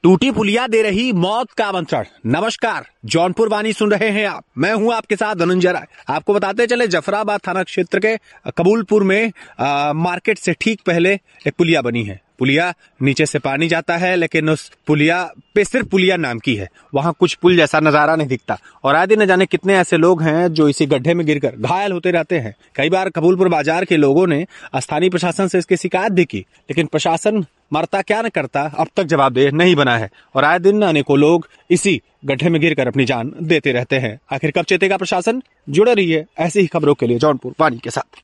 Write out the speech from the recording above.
टूटी पुलिया दे रही मौत का आमंत्रण। नमस्कार, जौनपुर वाणी सुन रहे हैं आप। मैं हूं आपके साथ धनंजय राय। आपको बताते चले, जफराबाद थाना क्षेत्र के कबूलपुर में मार्केट से ठीक पहले एक पुलिया बनी है। पुलिया नीचे से पानी जाता है, लेकिन उस पुलिया पे सिर्फ पुलिया नाम की है। वहां कुछ पुल जैसा नजारा नहीं दिखता और आए दिन न जाने कितने ऐसे लोग हैं जो इसी गड्ढे में गिरकर घायल होते रहते हैं। कई बार कबूलपुर बाजार के लोगों ने स्थानीय प्रशासन से इसकी शिकायत भी की, लेकिन प्रशासन मरता क्या न करता अब तक जवाबदेह नहीं बना है और आए दिन अनेकों लोग इसी गड्ढे में गिरकर अपनी जान देते रहते हैं। आखिर कब चेतेगा प्रशासन? जुड़े रहिए ऐसी ही खबरों के लिए जौनपुर वाणी के साथ।